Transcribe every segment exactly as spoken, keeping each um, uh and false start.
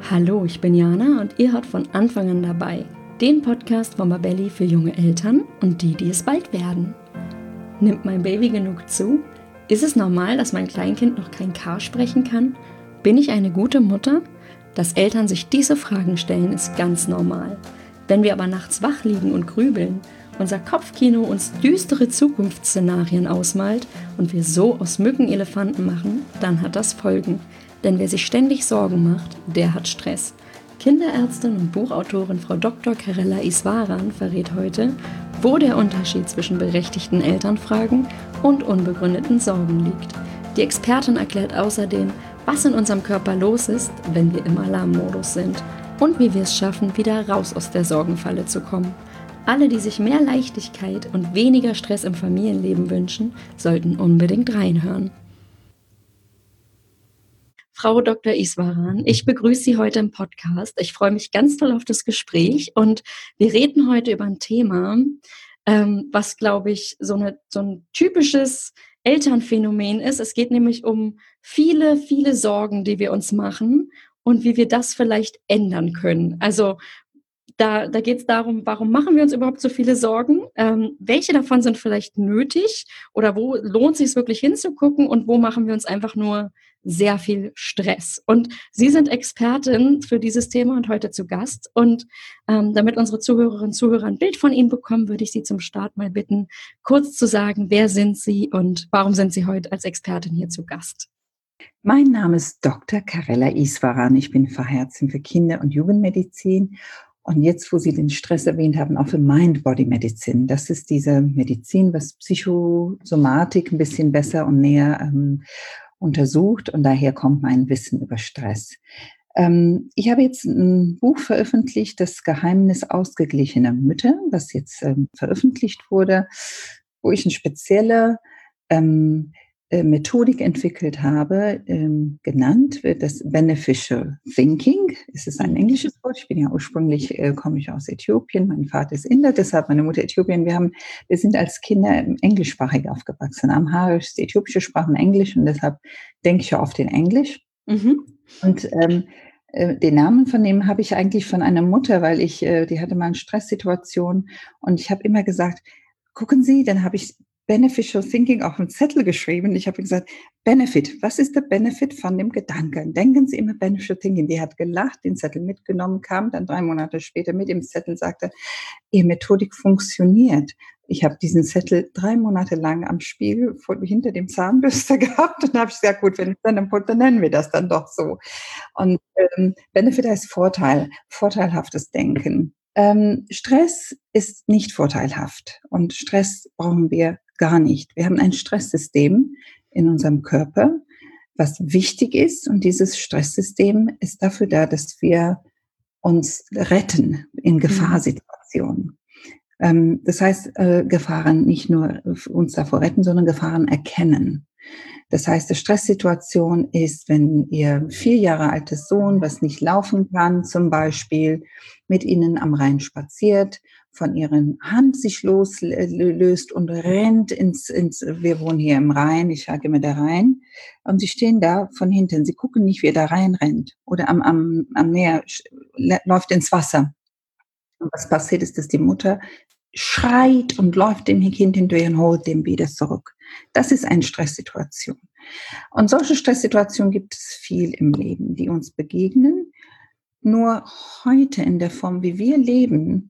Hallo, ich bin Jana und ihr hört von Anfang an dabei, den Podcast von Babelli für junge Eltern und die, die es bald werden. Nimmt mein Baby genug zu? Ist es normal, dass mein Kleinkind noch kein K sprechen kann? Bin ich eine gute Mutter? Dass Eltern sich diese Fragen stellen, ist ganz normal. Wenn wir aber nachts wach liegen und grübeln, unser Kopfkino uns düstere Zukunftsszenarien ausmalt und wir so aus Mücken Elefanten machen, dann hat das Folgen. Denn wer sich ständig Sorgen macht, der hat Stress. Kinderärztin und Buchautorin Frau Doktor Karella Iswaran verrät heute, wo der Unterschied zwischen berechtigten Elternfragen und unbegründeten Sorgen liegt. Die Expertin erklärt außerdem, was in unserem Körper los ist, wenn wir im Alarmmodus sind und wie wir es schaffen, wieder raus aus der Sorgenfalle zu kommen. Alle, die sich mehr Leichtigkeit und weniger Stress im Familienleben wünschen, sollten unbedingt reinhören. Frau Doktor Iswaran, ich begrüße Sie heute im Podcast. Ich freue mich ganz toll auf das Gespräch und wir reden heute über ein Thema, ähm, was, glaube ich, so, eine, so ein typisches Elternphänomen ist. Es geht nämlich um viele, viele Sorgen, die wir uns machen und wie wir das vielleicht ändern können. Also Da, da geht es darum, warum machen wir uns überhaupt so viele Sorgen? Ähm, welche davon sind vielleicht nötig oder wo lohnt es sich wirklich hinzugucken und wo machen wir uns einfach nur sehr viel Stress? Und Sie sind Expertin für dieses Thema und heute zu Gast. Und ähm, damit unsere Zuhörerinnen und Zuhörer ein Bild von Ihnen bekommen, würde ich Sie zum Start mal bitten, kurz zu sagen, wer sind Sie und warum sind Sie heute als Expertin hier zu Gast? Mein Name ist Doktor Karella Iswaran. Ich bin Fachärztin für Kinder- und Jugendmedizin. Und jetzt, wo Sie den Stress erwähnt haben, auch für Mind-Body-Medizin. Das ist diese Medizin, was Psychosomatik ein bisschen besser und näher ähm, untersucht. Und daher kommt mein Wissen über Stress. Ähm, ich habe jetzt ein Buch veröffentlicht, Das Geheimnis ausgeglichener Mütter, was jetzt ähm, veröffentlicht wurde, wo ich eine spezielle ähm, Methodik entwickelt habe, ähm, genannt wird das Beneficial Thinking. Es ist ein englisches Wort. Ich bin ja ursprünglich, äh, komme ich aus Äthiopien. Mein Vater ist Inder, deshalb meine Mutter Äthiopien. Wir haben, wir sind als Kinder englischsprachig aufgewachsen. Amharisch ist die äthiopische Sprache und Englisch und deshalb denke ich auf den Englisch. Mhm. Und ähm, äh, den Namen von dem habe ich eigentlich von einer Mutter, weil ich, äh, die hatte mal eine Stresssituation und ich habe immer gesagt, gucken Sie, dann habe ich Beneficial Thinking auf einen Zettel geschrieben. Ich habe gesagt, Benefit, was ist der Benefit von dem Gedanken? Denken Sie immer Beneficial Thinking. Die hat gelacht, den Zettel mitgenommen, kam dann drei Monate später mit dem Zettel, sagte, Ihre Methodik funktioniert. Ich habe diesen Zettel drei Monate lang am Spiegel vor, hinter dem Zahnbürster gehabt und habe ich gesagt, gut, wenn ich dann putze, dann nennen wir das dann doch so. Und ähm, Benefit heißt Vorteil, vorteilhaftes Denken. Ähm, Stress ist nicht vorteilhaft und Stress brauchen wir gar nicht. Wir haben ein Stresssystem in unserem Körper, was wichtig ist und dieses Stresssystem ist dafür da, dass wir uns retten in Gefahrsituationen. Ähm, das heißt, äh, Gefahren nicht nur uns davor retten, sondern Gefahren erkennen. Das heißt, die Stresssituation ist, wenn Ihr vier Jahre altes Sohn, was nicht laufen kann, zum Beispiel mit Ihnen am Rhein spaziert, von Ihren Hand sich loslöst und rennt ins, ins, wir wohnen hier im Rhein, ich sage immer der Rhein, und Sie stehen da von hinten, Sie gucken nicht, wie er da rein rennt oder am, am, am Meer läuft ins Wasser. Und was passiert ist, dass die Mutter schreit und läuft dem Kind hinterher und holt dem wieder zurück. Das ist eine Stresssituation. Und solche Stresssituationen gibt es viel im Leben, die uns begegnen. Nur heute in der Form, wie wir leben,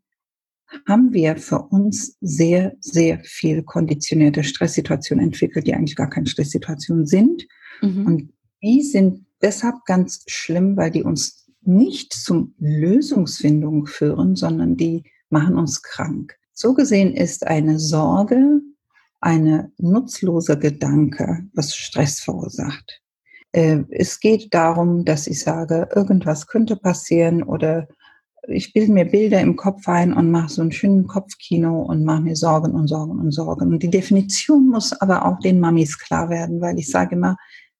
haben wir für uns sehr, sehr viel konditionierte Stresssituationen entwickelt, die eigentlich gar keine Stresssituationen sind. Mhm. Und die sind deshalb ganz schlimm, weil die uns nicht zum Lösungsfindung führen, sondern die machen uns krank. So gesehen ist eine Sorge eine nutzlose Gedanke, was Stress verursacht. Äh, es geht darum, dass ich sage, irgendwas könnte passieren oder ich bilde mir Bilder im Kopf ein und mache so einen schönen Kopfkino und mache mir Sorgen und Sorgen und Sorgen. Und die Definition muss aber auch den Mamis klar werden, weil ich sage immer,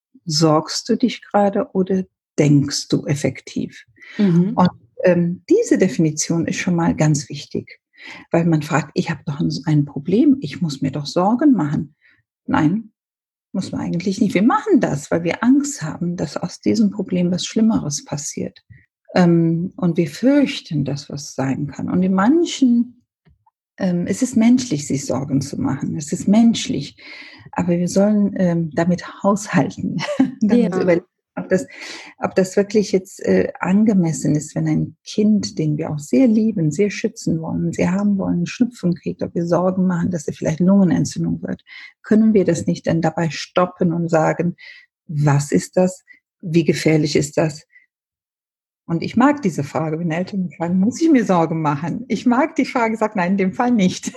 sorgst du dich gerade oder denkst du effektiv? Mhm. Und ähm, diese Definition ist schon mal ganz wichtig. Weil man fragt, ich habe doch ein Problem, ich muss mir doch Sorgen machen. Nein, muss man eigentlich nicht. Wir machen das, weil wir Angst haben, dass aus diesem Problem was Schlimmeres passiert. Ähm, und wir fürchten, dass was sein kann. Und in manchen, ähm, es ist menschlich, sich Sorgen zu machen. Es ist menschlich. Aber wir sollen ähm, damit haushalten. Dann uns Ja. überlegen, ob das, ob das wirklich jetzt äh, angemessen ist, wenn ein Kind, den wir auch sehr lieben, sehr schützen wollen, sehr haben wollen, Schnupfen kriegt, ob wir Sorgen machen, dass er vielleicht Lungenentzündung wird. Können wir das nicht dann dabei stoppen und sagen, was ist das? Wie gefährlich ist das? Und ich mag diese Frage, wenn Eltern mich fragen, muss ich mir Sorgen machen? Ich mag die Frage, sage nein, in dem Fall nicht.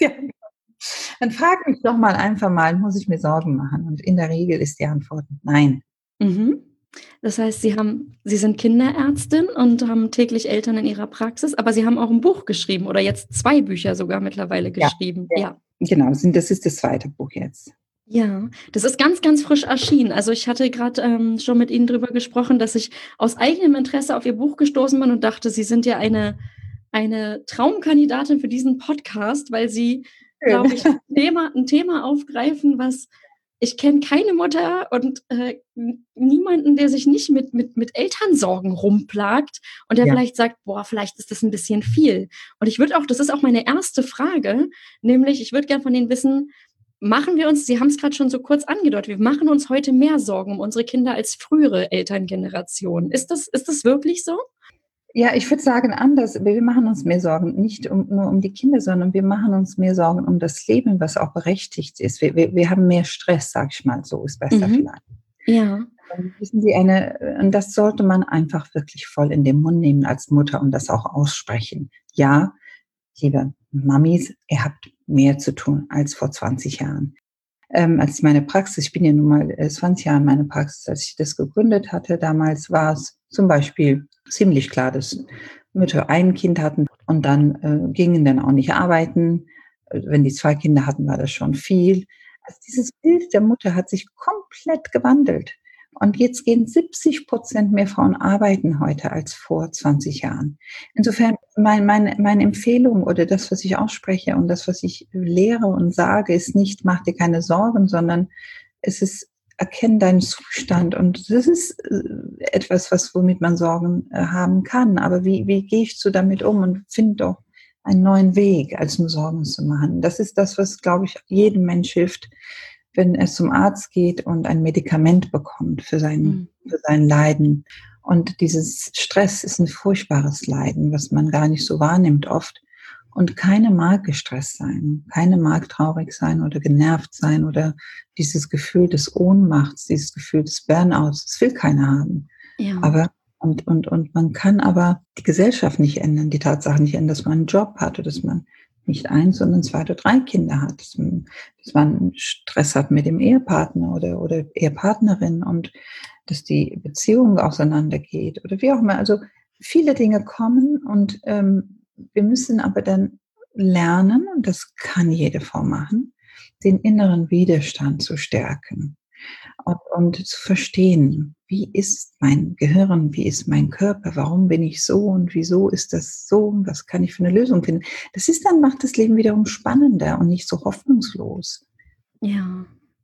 Dann frag mich doch mal einfach mal, muss ich mir Sorgen machen? Und in der Regel ist die Antwort nein. Mhm. Das heißt, Sie haben Sie sind Kinderärztin und haben täglich Eltern in Ihrer Praxis, aber Sie haben auch 'n Buch geschrieben oder jetzt zwei Bücher sogar mittlerweile Ja, geschrieben. ja, Ja. genau, sind das ist das zweite Buch jetzt. Ja, das ist ganz, ganz frisch erschienen. Also, ich hatte grad, ähm, schon mit Ihnen drüber gesprochen, dass ich aus eigenem Interesse auf Ihr Buch gestoßen bin und dachte, Sie sind ja eine eine Traumkandidatin für diesen Podcast, weil Sie, Schön. glaube ich, Thema 'n Thema aufgreifen, was ich kenne keine Mutter und, äh, n niemanden, der sich nicht mit mit mit Elternsorgen rumplagt und der Ja. vielleicht sagt: „Boah, vielleicht ist das 'n bisschen viel.“ Und ich würde auch das ist auch meine erste Frage, nämlich ich würde gern von Ihnen wissen, machen wir uns Sie haben's grad schon so kurz angedeutet, wir machen uns heute mehr Sorgen um unsere Kinder als frühere Elterngenerationen. Ist das ist das wirklich so? Ja, ich würde sagen anders. Wir wir machen uns mehr Sorgen, nicht um nur um die Kinder, sondern wir machen uns mehr Sorgen um das Leben, was auch berechtigt ist. Wir wir wir haben mehr Stress, sage ich mal so, ist besser Mhm. vielleicht. Ja. Ähm, wissen Sie, eine äh, und das sollte man einfach wirklich voll in den Mund nehmen als Mutter und das auch aussprechen. Ja, liebe Mamis, ihr habt mehr zu tun als vor zwanzig Jahren. Ähm, als ich meine Praxis ich bin ja nun mal, äh, zwanzig Jahre in meiner Praxis, als ich das gegründet hatte, damals war's zum Beispiel ziemlich klar, dass Mütter ein Kind hatten und dann, äh, gingen dann auch nicht arbeiten. Äh, wenn die zwei Kinder hatten, war das schon viel. Also, dieses Bild der Mutter hat sich komplett gewandelt. Und jetzt gehen siebzig Prozent mehr Frauen arbeiten heute als vor zwanzig Jahren. Insofern mein meine meine Empfehlung oder das, was ich ausspreche und das, was ich lehre und sage, ist nicht: „Mach dir keine Sorgen“, sondern es ist: „Erkenne deinen Zustand.“ Und das ist, äh, etwas, was womit man Sorgen, äh, haben kann. Aber wie wie gehe ich so damit um und finde doch einen neuen Weg, als nur Sorgen zu machen. Das ist das, was, glaube ich, jedem Mensch hilft, wenn er zum Arzt geht und ein Medikament bekommt für sein Mhm. für sein Leiden. Und dieses Stress ist 'n furchtbares Leiden, was man gar nicht so wahrnimmt oft. Und keiner mag gestresst sein. Keiner mag traurig sein oder genervt sein oder dieses Gefühl des Ohnmachts, dieses Gefühl des Burnouts, das will keiner haben. Ja. Aber und und und man kann aber die Gesellschaft nicht ändern, die Tatsache nicht ändern, dass man 'n Job hat oder dass man nicht eins, sondern zwei oder drei Kinder hat, dass man dass man Stress hat mit dem Ehepartner oder oder Ehepartnerin und dass die Beziehung auseinandergeht oder wie auch immer. Also, viele Dinge kommen und, ähm, wir müssen aber dann lernen, und das kann jede Frau machen, den inneren Widerstand zu stärken und und zu verstehen: „Wie ist mein Gehirn? Wie ist mein Körper? Warum bin ich so und wieso ist das so? Was kann ich für 'ne Lösung finden?“ Das ist dann macht das Leben wiederum spannender und nicht so hoffnungslos. Ja.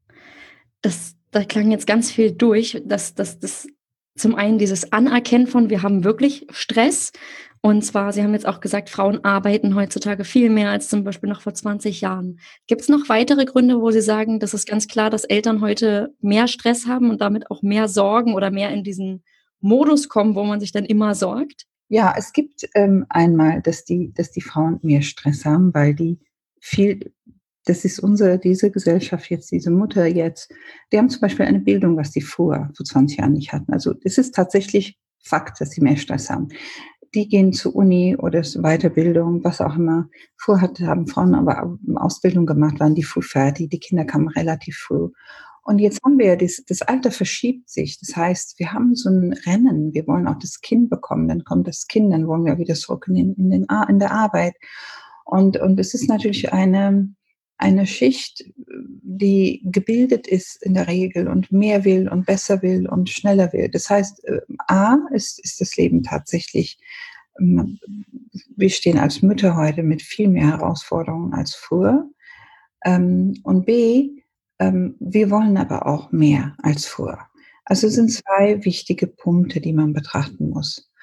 Das da klang jetzt ganz viel durch, dass dass das zum einen dieses Anerkennen von: „Wir haben wirklich Stress.“ Und zwar Sie haben jetzt auch gesagt, Frauen arbeiten heutzutage viel mehr als zum Beispiel noch vor zwanzig Jahren. Gibt's noch weitere Gründe, wo Sie sagen, das ist ganz klar, dass Eltern heute mehr Stress haben und damit auch mehr Sorgen oder mehr in diesen Modus kommen, wo man sich dann immer sorgt? Ja, es gibt, ähm, einmal, dass die dass die Frauen mehr Stress haben, weil die viel das ist unsere diese Gesellschaft jetzt, diese Mutter jetzt, die haben zum Beispiel eine Bildung, was die vor vor zwanzig Jahren nicht hatten. Also, es ist tatsächlich Fakt, dass sie mehr Stress haben. Die gehen zur Uni oder zur Weiterbildung, was auch immer. Vorher hat haben Frauen aber Ausbildung gemacht, waren die früh fertig, die Kinder kamen relativ früh. Und jetzt haben wir ja das das Alter verschiebt sich. Das heißt, wir haben so 'n Rennen. Wir wollen auch das Kind bekommen, dann kommt das Kind, dann wollen wir wieder zurück in den in den Ar in der Arbeit. Und und es ist natürlich eine eine Schicht, die gebildet ist in der Regel und mehr will und besser will und schneller will. Das heißt, äh, A ist ist das Leben tatsächlich ähm, wir stehen als Mütter heute mit viel mehr Herausforderungen als früher. Ähm, und B, ähm, wir wollen aber auch mehr als früher. Also, es sind zwei wichtige Punkte, die man betrachten muss.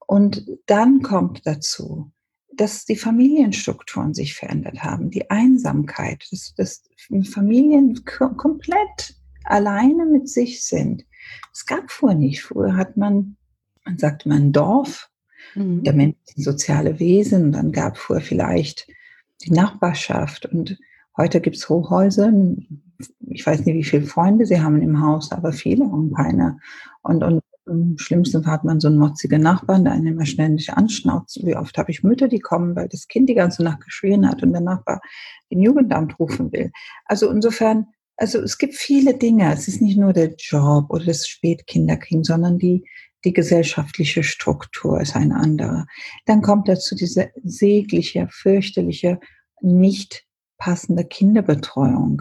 Und dann kommt dazu, dass die Familienstrukturen sich verändert haben, die Einsamkeit, dass, dass Familien k- komplett alleine mit sich sind. Es gab früher nicht. Früher hat man, man sagte man Dorf, der Mhm. Mensch ist ein soziale Wesen, dann gab es früher vielleicht die Nachbarschaft und heute gibt es Hochhäuser. Ich weiß nicht, wie viele Freunde sie haben im Haus, aber viele haben keine. Und, und im schlimmsten Fall hat man so einen motzigen Nachbarn, der einen immer ständig anschnauzt. Wie oft habe ich Mütter, die kommen, weil das Kind die ganze Nacht geschrien hat und der Nachbar den Jugendamt rufen will. Also insofern, also es gibt viele Dinge. Es ist nicht nur der Job oder das Spätkinderkriegen, sondern die, die gesellschaftliche Struktur ist eine andere. Dann kommt dazu diese sägliche, fürchterliche, nicht passende Kinderbetreuung.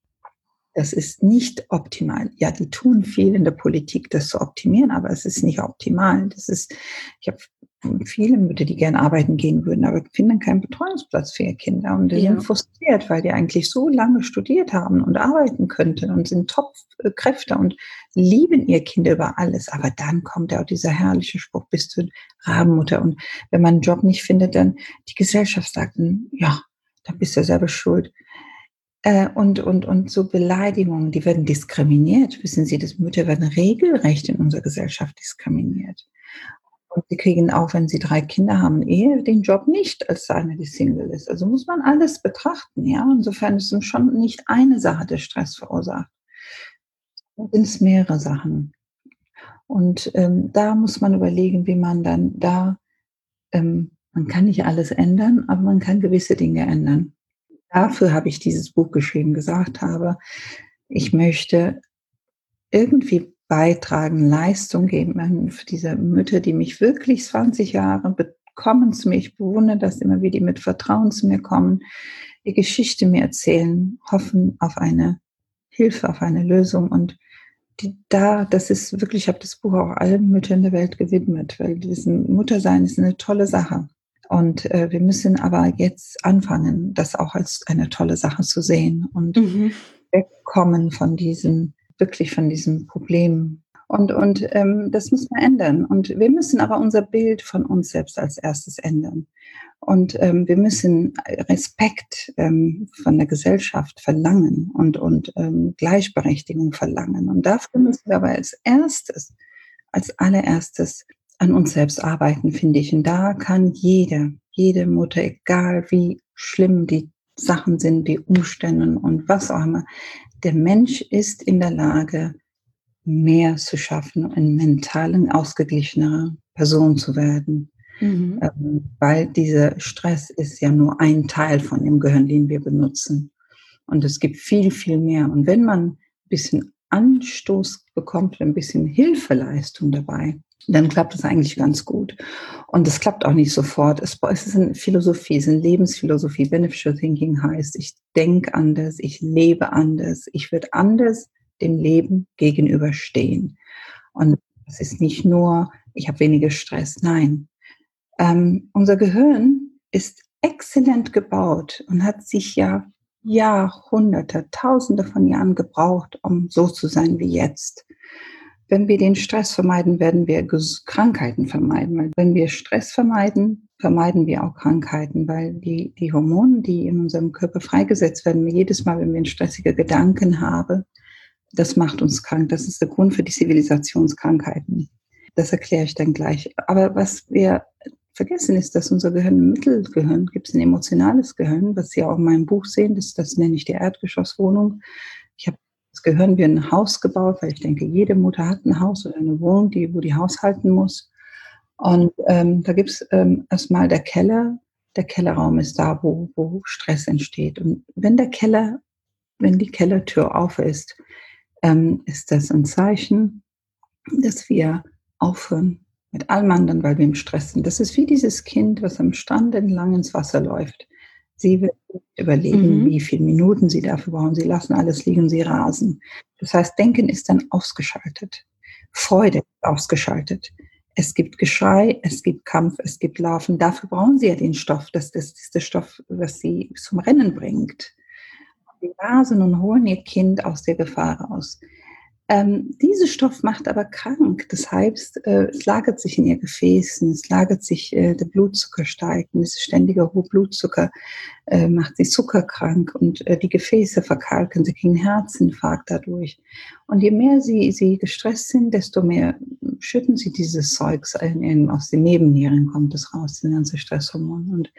Das ist nicht optimal. Ja, die tun viel in der Politik, das zu optimieren, aber es ist nicht optimal. Das ist, ich habe viele Mütter, die gerne arbeiten gehen würden, aber finden keinen Betreuungsplatz für ihre Kinder und die Ja. sind frustriert, weil die eigentlich so lange studiert haben und arbeiten könnten und sind Top-Kräfte und lieben ihr Kind über alles. Aber dann kommt ja auch dieser herrliche Spruch, bist du Rabenmutter? Und wenn man einen Job nicht findet, dann die Gesellschaft sagt, ja, dann bist du selber schuld. Äh, und, und, und so Beleidigungen, die werden diskriminiert. Wissen Sie, dass Mütter werden regelrecht in unserer Gesellschaft diskriminiert. Und sie kriegen auch, wenn sie drei Kinder haben, eher den Job nicht als eine, die Single ist. Also muss man alles betrachten, ja. Insofern ist es schon nicht eine Sache, der Stress verursacht. Es sind mehrere Sachen. Und ähm, da muss man überlegen, wie man dann da, ähm, man kann nicht alles ändern, aber man kann gewisse Dinge ändern. Dafür habe ich dieses Buch geschrieben, gesagt habe, ich möchte irgendwie beitragen, Leistung geben an für diese Mütter, die mich wirklich zwanzig Jahre bekommen zu mir. Ich bewundere das immer, wie die mit Vertrauen zu mir kommen, die Geschichte mir erzählen, hoffen auf eine Hilfe, auf eine Lösung. Und die, da, das ist wirklich, ich habe das Buch auch allen Müttern der Welt gewidmet, weil diesen Muttersein ist eine tolle Sache. Und äh, wir müssen aber jetzt anfangen, das auch als eine tolle Sache zu sehen und Mhm. wegkommen von diesem, wirklich von diesem Problem. Und, und ähm, das müssen wir ändern. Und wir müssen aber unser Bild von uns selbst als erstes ändern. Und ähm, wir müssen Respekt ähm, von der Gesellschaft verlangen und, und ähm, Gleichberechtigung verlangen. Und dafür müssen wir aber als erstes, als allererstes an uns selbst arbeiten, finde ich. Und da kann jede, jede Mutter, egal wie schlimm die Sachen sind, die Umstände und was auch immer, der Mensch ist in der Lage, mehr zu schaffen, eine mental ausgeglichenere Person zu werden. Mhm. Ähm, weil dieser Stress ist ja nur ein Teil von dem Gehirn, den wir benutzen. Und es gibt viel, viel mehr. Und wenn man ein bisschen Anstoß bekommt, ein bisschen Hilfeleistung dabei, dann klappt es eigentlich ganz gut. Und es klappt auch nicht sofort. Es, es ist eine Philosophie, es ist eine Lebensphilosophie. Beneficial Thinking heißt, ich denke anders, ich lebe anders, ich werde anders dem Leben gegenüberstehen. Und es ist nicht nur, ich habe weniger Stress. Nein, ähm, unser Gehirn ist exzellent gebaut und hat sich ja Jahrhunderte, Tausende von Jahren gebraucht, um so zu sein wie jetzt. Wenn wir den Stress vermeiden, werden wir Krankheiten vermeiden. Weil wenn wir Stress vermeiden, vermeiden wir auch Krankheiten, weil die, die Hormone, die in unserem Körper freigesetzt werden, jedes Mal, wenn wir einen stressigen Gedanken haben, das macht uns krank. Das ist der Grund für die Zivilisationskrankheiten. Das erkläre ich dann gleich. Aber was wir vergessen ist, dass unser Gehirn ein Mittelgehirn gibt, es ein emotionales Gehirn, was Sie auch in meinem Buch sehen, das, das nenne ich die Erdgeschosswohnung. Ich habe das Gehirn wie ein Haus gebaut, weil ich denke, jede Mutter hat ein Haus oder eine Wohnung, die, wo die haushalten muss. Und ähm, da gibt es ähm, erstmal der Keller. Der Kellerraum ist da, wo, wo Stress entsteht. Und wenn der Keller, wenn die Kellertür auf ist, ähm, ist das ein Zeichen, dass wir aufhören mit allem anderen, weil wir im Stress sind. Das ist wie dieses Kind, was am Strand entlang ins Wasser läuft. Sie wird überlegen, Mhm. wie viele Minuten sie dafür brauchen. Sie lassen alles liegen, sie rasen. Das heißt, Denken ist dann ausgeschaltet. Freude ist ausgeschaltet. Es gibt Geschrei, es gibt Kampf, es gibt Laufen. Dafür brauchen sie ja den Stoff. Das, das ist der Stoff, was sie zum Rennen bringt. Sie rasen und holen ihr Kind aus der Gefahr raus. Ähm, dieser Stoff macht aber krank. Das heißt, äh, es lagert sich in ihr Gefäßen, es lagert sich, äh, der Blutzucker steigt, und dieses ständige hohe Blutzucker äh, macht sie zuckerkrank und äh, die Gefäße verkalken, sie kriegen Herzinfarkt dadurch. Und je mehr sie, sie gestresst sind, desto mehr schütten sie dieses Zeugs in, in, aus den Nebennieren, kommt es raus, den ganzen Stresshormon. Und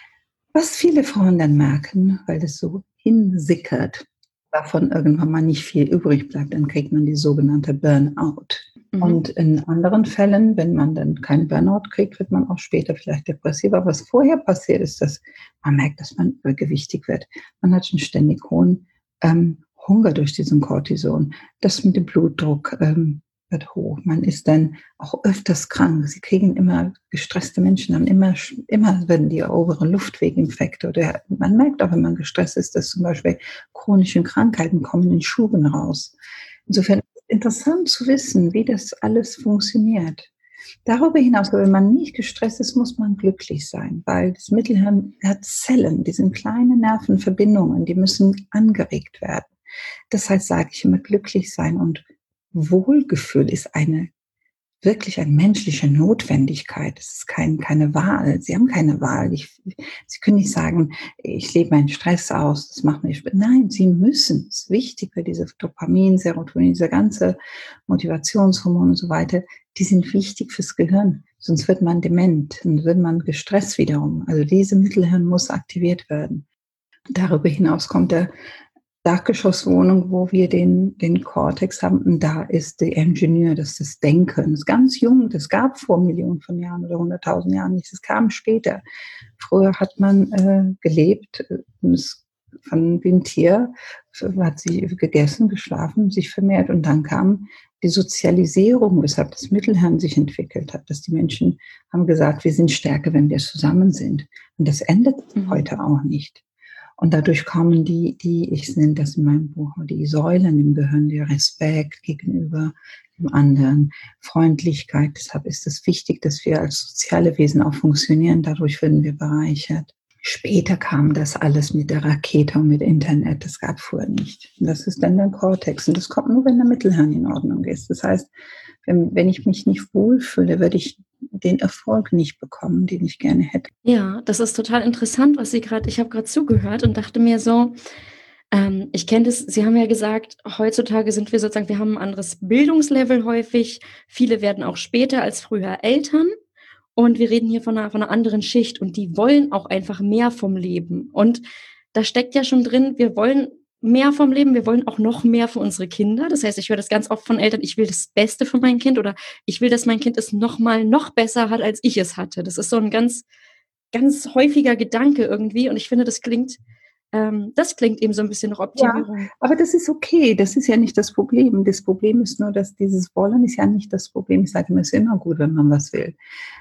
was viele Frauen dann merken, weil das so hinsickert, davon irgendwann mal nicht viel übrig bleibt, dann kriegt man die sogenannte Burnout. Mhm. Und in anderen Fällen, wenn man dann keinen Burnout kriegt, wird man auch später vielleicht depressiv. Aber was vorher passiert ist, dass man merkt, dass man übergewichtig wird. Man hat einen ständig hohen ähm, Hunger durch diesen Cortison. Das mit dem Blutdruck ähm, wird hoch. Man ist dann auch öfters krank. Sie kriegen immer, gestresste Menschen haben immer, immer werden die oberen Luftweginfekte. Oder man merkt auch, wenn man gestresst ist, dass zum Beispiel chronische Krankheiten kommen in Schuben raus. Insofern ist es interessant zu wissen, wie das alles funktioniert. Darüber hinaus, wenn man nicht gestresst ist, muss man glücklich sein, weil das Mittelhirn hat Zellen, die sind kleine Nervenverbindungen, die müssen angeregt werden. Das heißt, sage ich immer, glücklich sein und Wohlgefühl ist eine wirklich eine menschliche Notwendigkeit. Es ist kein, keine Wahl. Sie haben keine Wahl. Ich, Sie können nicht sagen, ich lebe meinen Stress aus, das macht mich. Nein, Sie müssen. Es ist wichtig, für diese Dopamin, Serotonin, diese ganze Motivationshormone und so weiter, die sind wichtig fürs Gehirn. Sonst wird man dement und wird man gestresst wiederum. Also diese Mittelhirn muss aktiviert werden. Darüber hinaus kommt der Dachgeschosswohnung, wo wir den, den Cortex haben, und da ist der Ingenieur, das ist das Denken. Das ist ganz jung, das gab vor Millionen von Jahren oder hunderttausend Jahren nicht, das kam später. Früher hat man äh, gelebt, und es, von wie ein Tier, hat sie gegessen, geschlafen, sich vermehrt, und dann kam die Sozialisierung, weshalb das Mittelhirn sich entwickelt hat, dass die Menschen haben gesagt, wir sind stärker, wenn wir zusammen sind. Und das endet mhm. heute auch nicht. Und dadurch kommen die, die, ich nenne das in meinem Buch, die Säulen im Gehirn, der Respekt gegenüber dem anderen, Freundlichkeit. Deshalb ist es wichtig, dass wir als soziale Wesen auch funktionieren. Dadurch werden wir bereichert. Später kam das alles mit der Rakete und mit Internet. Das gab vorher nicht. Und das ist dann der Cortex. Und das kommt nur, wenn der Mittelhirn in Ordnung ist. Das heißt, wenn, wenn ich mich nicht wohlfühle, werde ich den Erfolg nicht bekommen, den ich gerne hätte. Ja, das ist total interessant, was Sie gerade, ich habe gerade zugehört und dachte mir so, ähm, ich kenne das, Sie haben ja gesagt, heutzutage sind wir sozusagen, wir haben ein anderes Bildungslevel häufig. Viele werden auch später als früher Eltern. Und wir reden hier von einer, von einer anderen Schicht, und die wollen auch einfach mehr vom Leben. Und da steckt ja schon drin, wir wollen mehr vom Leben, wir wollen auch noch mehr für unsere Kinder. Das heißt, ich höre das ganz oft von Eltern, ich will das Beste für mein Kind, oder ich will, dass mein Kind es noch mal noch besser hat, als ich es hatte. Das ist so ein ganz, ganz häufiger Gedanke irgendwie, und ich finde, das klingt, ähm, das klingt eben so ein bisschen nach Optimierung. Ja, aber das ist okay, das ist ja nicht das Problem. Das Problem ist nur, dass dieses Wollen ist ja nicht das Problem. Ich sage immer, es ist immer gut, wenn man was will.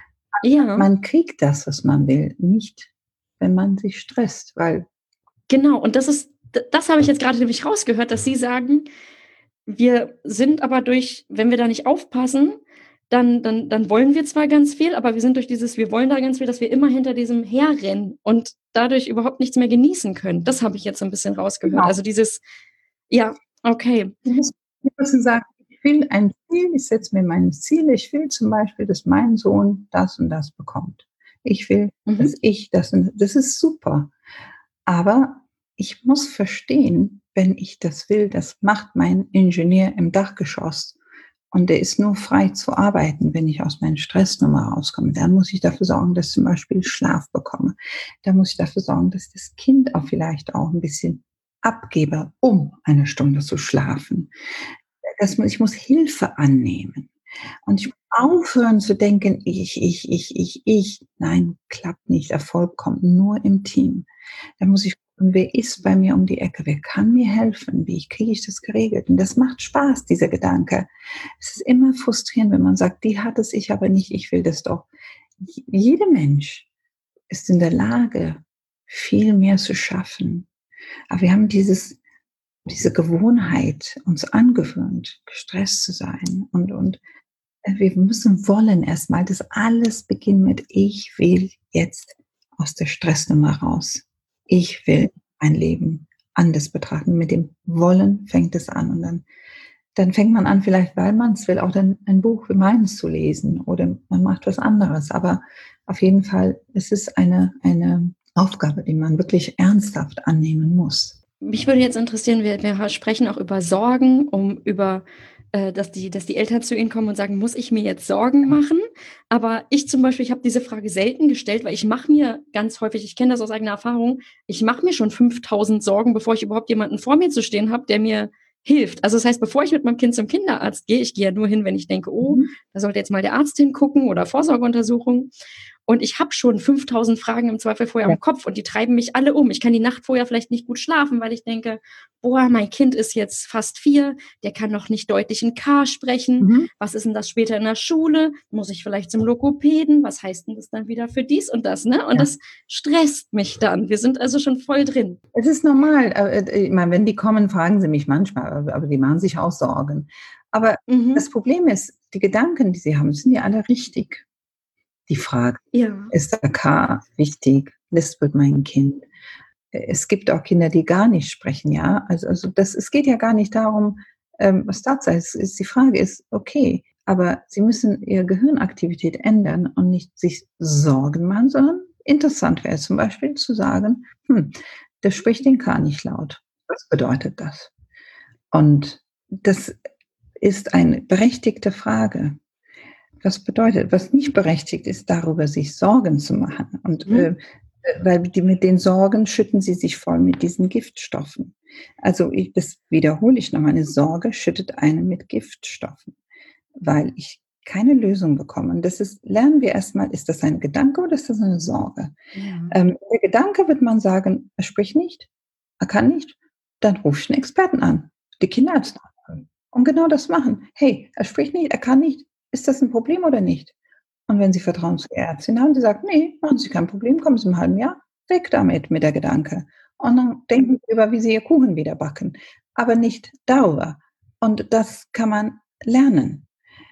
Ja. Man kriegt das, was man will, nicht, wenn man sich stresst, weil... Genau, und das ist, das habe ich jetzt gerade nämlich rausgehört, dass Sie sagen, wir sind aber durch, wenn wir da nicht aufpassen, dann, dann, dann wollen wir zwar ganz viel, aber wir sind durch dieses, wir wollen da ganz viel, dass wir immer hinter diesem herrennen und dadurch überhaupt nichts mehr genießen können. Das habe ich jetzt so ein bisschen rausgehört. Genau. Also dieses, ja, okay. Ich muss, ich muss sagen, ich will ein Ziel, ich setze mir meine Ziele. Ich will zum Beispiel, dass mein Sohn das und das bekommt. Ich will, mhm. dass ich das und das ist super. Aber ich muss verstehen, wenn ich das will, das macht mein Ingenieur im Dachgeschoss. Und der ist nur frei zu arbeiten, wenn ich aus meiner Stressnummer rauskomme. Dann muss ich dafür sorgen, dass ich zum Beispiel Schlaf bekomme. Dann muss ich dafür sorgen, dass das Kind auch vielleicht auch ein bisschen abgebe, um eine Stunde zu schlafen. Das, ich muss Hilfe annehmen. Und ich muss aufhören zu denken, ich, ich, ich, ich, ich. Nein, klappt nicht. Erfolg kommt nur im Team. Da muss ich gucken, wer ist bei mir um die Ecke? Wer kann mir helfen? Wie kriege ich das geregelt? Und das macht Spaß, dieser Gedanke. Es ist immer frustrierend, wenn man sagt, die hat es, ich aber nicht, ich will das doch. Jeder Mensch ist in der Lage, viel mehr zu schaffen. Aber wir haben dieses, diese Gewohnheit uns angewöhnt, gestresst zu sein. Und, und wir müssen wollen erstmal, das alles beginnt mit, ich will jetzt aus der Stressnummer raus. Ich will mein Leben anders betrachten. Mit dem Wollen fängt es an. Und dann, dann fängt man an, vielleicht, weil man es will, auch dann ein Buch wie meins zu lesen oder man macht was anderes. Aber auf jeden Fall ist es eine, eine Aufgabe, die man wirklich ernsthaft annehmen muss. Mich würde jetzt interessieren, wir, wir sprechen auch über Sorgen, um über, äh, dass die, dass die Eltern zu ihnen kommen und sagen, muss ich mir jetzt Sorgen machen? Aber ich zum Beispiel, ich habe diese Frage selten gestellt, weil ich mache mir ganz häufig, ich kenne das aus eigener Erfahrung, ich mache mir schon fünftausend Sorgen, bevor ich überhaupt jemanden vor mir zu stehen habe, der mir hilft. Also das heißt, bevor ich mit meinem Kind zum Kinderarzt gehe, ich gehe ja nur hin, wenn ich denke, oh, Mhm. da sollte jetzt mal der Arzt hingucken oder Vorsorgeuntersuchung. Und ich habe schon fünftausend Fragen im Zweifel vorher Ja. am Kopf und die treiben mich alle um. Ich kann die Nacht vorher vielleicht nicht gut schlafen, weil ich denke, boah, mein Kind ist jetzt fast vier, der kann noch nicht deutlich ein K sprechen. Mhm. Was ist denn das später in der Schule? Muss ich vielleicht zum Logopäden? Was heißt denn das dann wieder für dies und das? Ne? Und Ja. das stresst mich dann. Wir sind also schon voll drin. Es ist normal. äh, Ich meine, wenn die kommen, fragen sie mich manchmal, aber aber die machen sich auch Sorgen. Aber Mhm. das Problem ist, die Gedanken, die sie haben, sind ja alle richtig. Die Frage, Ja. ist der K wichtig? Lispelt mein Kind? Es gibt auch Kinder, die gar nicht sprechen, ja. Also, also das, es geht ja gar nicht darum, ähm, was Tatsache ist. ist. Die Frage ist, okay, aber sie müssen ihre Gehirnaktivität ändern und nicht sich Sorgen machen, sondern interessant wäre zum Beispiel zu sagen, hm, der spricht den K nicht laut. Was bedeutet das? Und das ist eine berechtigte Frage. Was bedeutet, was nicht berechtigt ist, darüber sich Sorgen zu machen. Und Mhm. äh, weil die, mit den Sorgen schütten sie sich voll mit diesen Giftstoffen. Also ich, das wiederhole ich noch, eine Sorge schüttet einen mit Giftstoffen, weil ich keine Lösung bekomme. Und das ist, lernen wir erstmal, ist das ein Gedanke oder ist das eine Sorge? Ja. Ähm, der Gedanke wird man sagen, er spricht nicht, er kann nicht, dann ruf ich einen Experten an, die Kinderärzte an. Und genau das machen. Hey, er spricht nicht, er kann nicht, ist das ein Problem oder nicht? Und wenn Sie Vertrauen zur Ärztin haben, die sagt, nee, machen Sie kein Problem, kommen Sie im halben Jahr, weg damit mit der Gedanke. Und dann denken Sie über, wie Sie Ihr Kuchen wieder backen, aber nicht darüber. Und das kann man lernen.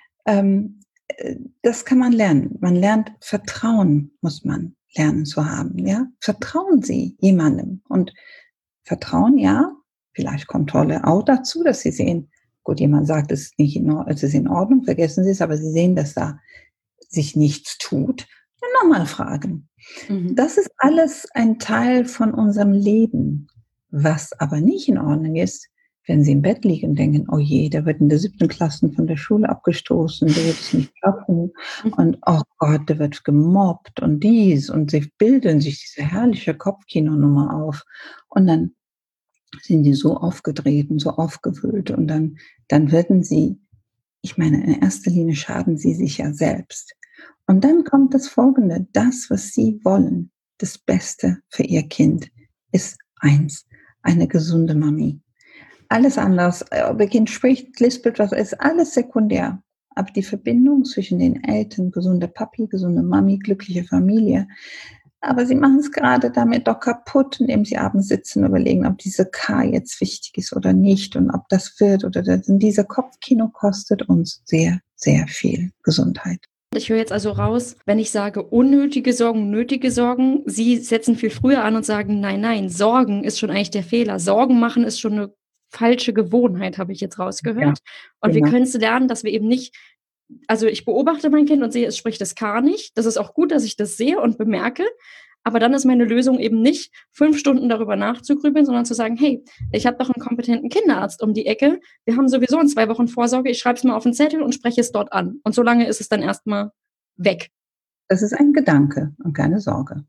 Ähm, äh, das kann man lernen. Man lernt, Vertrauen muss man lernen zu haben, ja. Vertrauen Sie jemandem. Und Vertrauen, ja, vielleicht Kontrolle auch dazu, dass Sie sehen, gut, jemand sagt, es ist nicht in Ordnung, es ist in Ordnung, vergessen Sie es, aber Sie sehen, dass da sich nichts tut, dann nochmal fragen. Mhm. Das ist alles ein Teil von unserem Leben. Was aber nicht in Ordnung ist, wenn Sie im Bett liegen und denken, oh je, der wird in der siebten Klasse von der Schule abgestoßen, der wird es nicht schaffen und oh Gott, der wird gemobbt und dies und sie bilden sich diese herrliche Kopfkinonummer auf und dann sind die so aufgedreht und so aufgewühlt und dann, dann werden sie, ich meine, in erster Linie schaden sie sich ja selbst. Und dann kommt das Folgende, das, was sie wollen, das Beste für ihr Kind, ist eins, eine gesunde Mami. Alles anders, ob ihr Kind spricht, lispelt, was ist, alles sekundär. Aber die Verbindung zwischen den Eltern, gesunde Papi, gesunde Mami, glückliche Familie, aber sie machen es gerade damit doch kaputt, indem sie abends sitzen und überlegen, ob diese K jetzt wichtig ist oder nicht und ob das wird oder das. Und dieser Kopfkino kostet uns sehr, sehr viel Gesundheit. Ich höre jetzt also raus, wenn ich sage unnötige Sorgen, nötige Sorgen, Sie setzen viel früher an und sagen, nein, nein, Sorgen ist schon eigentlich der Fehler. Sorgen machen ist schon eine falsche Gewohnheit, habe ich jetzt rausgehört. Ja, und wir genau. können es lernen, dass wir eben nicht, also ich beobachte mein Kind und sehe, es spricht das K nicht. Das ist auch gut, dass ich das sehe und bemerke. Aber dann ist meine Lösung eben nicht, fünf Stunden darüber nachzugrübeln, sondern zu sagen, hey, ich habe doch einen kompetenten Kinderarzt um die Ecke. Wir haben sowieso in zwei Wochen Vorsorge. Ich schreibe es mal auf den Zettel und spreche es dort an. Und solange ist es dann erstmal weg. Das ist ein Gedanke und keine Sorge.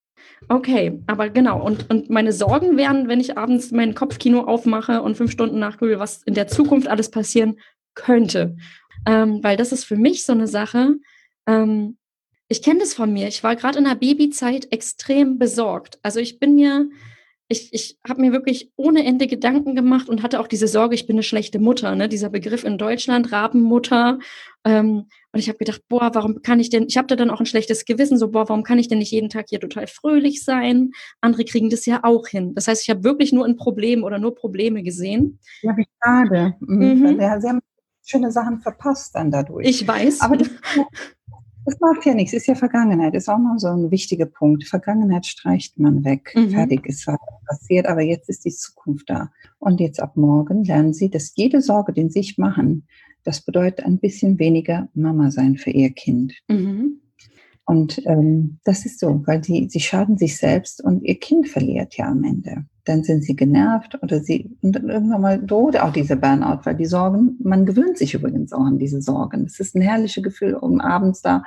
Okay, aber genau. Und, und meine Sorgen wären, wenn ich abends mein Kopfkino aufmache und fünf Stunden nachgrübel, was in der Zukunft alles passieren könnte. Ähm, weil das ist für mich so eine Sache, ähm, ich kenne das von mir. Ich war gerade in der Babyzeit extrem besorgt. Also ich bin mir, ich, ich habe mir wirklich ohne Ende Gedanken gemacht und hatte auch diese Sorge, ich bin eine schlechte Mutter, ne? Dieser Begriff in Deutschland, Rabenmutter. Ähm, und ich habe gedacht, boah, warum kann ich denn, ich habe da dann auch ein schlechtes Gewissen, so, boah, warum kann ich denn nicht jeden Tag hier total fröhlich sein? Andere kriegen das ja auch hin. Das heißt, ich habe wirklich nur ein Problem oder nur Probleme gesehen. Ja, wie schade. Mhm. Mhm. Ja, sie haben schöne Sachen verpasst dann dadurch. Ich weiß. Aber das, Das macht ja nichts, ist ja Vergangenheit, ist auch noch so ein wichtiger Punkt. Vergangenheit streicht man weg, Mhm. fertig, ist was passiert, aber jetzt ist die Zukunft da. Und jetzt ab morgen lernen Sie, dass jede Sorge, die Sie sich machen, das bedeutet ein bisschen weniger Mama sein für Ihr Kind. Mhm. Und ähm, das ist so, weil sie, sie schaden sich selbst und ihr Kind verliert ja am Ende. Dann sind sie genervt oder sie, und dann irgendwann mal droht auch dieser Burnout, weil die Sorgen, man gewöhnt sich übrigens auch an diese Sorgen. Es ist ein herrliches Gefühl, um abends da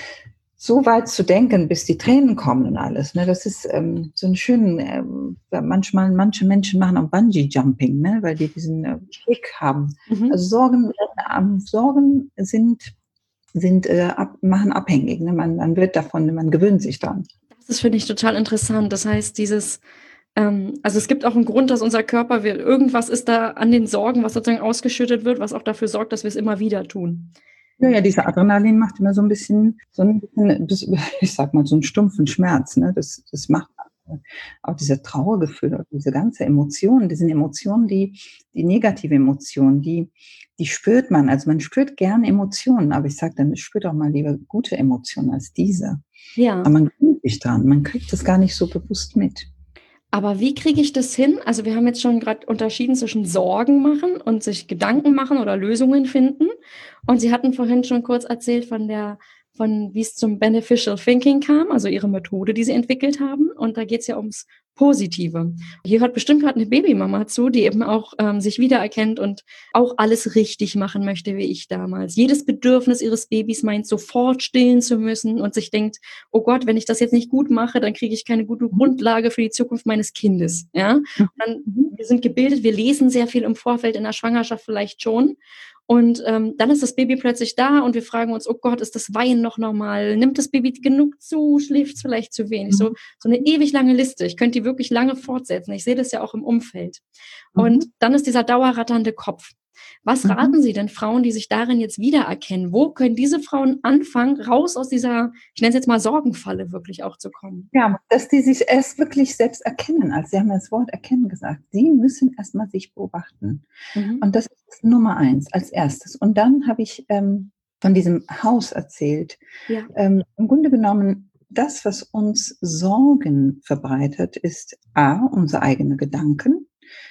so weit zu denken, bis die Tränen kommen und alles. Ne? Das ist ähm, so ein schönen, äh, manchmal, manche Menschen machen auch Bungee-Jumping, ne? Weil die diesen äh, Kick haben. Mhm. Also Sorgen, äh, Sorgen sind sind äh, ab, machen abhängig. Ne? Man, man wird davon, man gewöhnt sich dran. Das finde ich total interessant. Das heißt, dieses, ähm, also es gibt auch einen Grund, dass unser Körper will, irgendwas ist da an den Sorgen, was sozusagen ausgeschüttet wird, was auch dafür sorgt, dass wir es immer wieder tun. Ja, ja, dieser Adrenalin macht immer so ein bisschen, so ein bisschen, das, ich sag mal, so einen stumpfen Schmerz. Ne? Das, das macht auch diese Trauergefühle, diese ganze Emotionen, diese Emotionen, die, die negative Emotionen, die, die spürt man. Also man spürt gerne Emotionen, aber ich sage dann, spürt auch mal lieber gute Emotionen als diese. Ja. Aber man gewöhnt sich dran, man kriegt das gar nicht so bewusst mit. Aber wie kriege ich das hin? Also wir haben jetzt schon gerade unterschieden zwischen Sorgen machen und sich Gedanken machen oder Lösungen finden. Und Sie hatten vorhin schon kurz erzählt von der, von wie es zum Beneficial Thinking kam, also Ihre Methode, die Sie entwickelt haben. Und da geht es ja ums Positive. Hier hört bestimmt gerade eine Babymama zu, die eben auch ähm, sich wiedererkennt und auch alles richtig machen möchte, wie ich damals. Jedes Bedürfnis ihres Babys meint, sofort stillen zu müssen und sich denkt, oh Gott, wenn ich das jetzt nicht gut mache, dann kriege ich keine gute Grundlage für die Zukunft meines Kindes. Ja? Dann, wir sind gebildet, wir lesen sehr viel im Vorfeld in der Schwangerschaft vielleicht schon. Und ähm, dann ist das Baby plötzlich da und wir fragen uns, oh Gott, ist das Weinen noch normal? Nimmt das Baby genug zu? Schläft es vielleicht zu wenig? So, so eine ewig lange Liste. Ich könnte die wirklich lange fortsetzen. Ich sehe das ja auch im Umfeld. Und Mhm. dann ist dieser dauerratternde Kopf. Was Mhm. raten Sie denn Frauen, die sich darin jetzt wiedererkennen? Wo können diese Frauen anfangen, raus aus dieser, ich nenne es jetzt mal Sorgenfalle, wirklich auch zu kommen? Ja, dass die sich erst wirklich selbst erkennen. Also Sie haben das Wort erkennen gesagt. Sie müssen erstmal sich beobachten. Mhm. Und das ist Nummer eins als erstes. Und dann habe ich ähm, von diesem Haus erzählt. Ja. Ähm, im Grunde genommen, das, was uns Sorgen verbreitet, ist A, unsere eigenen Gedanken.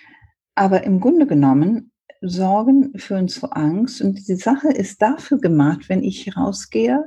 Aber im Grunde genommen, Sorgen führen zu Angst. Und die Sache ist dafür gemacht, wenn ich rausgehe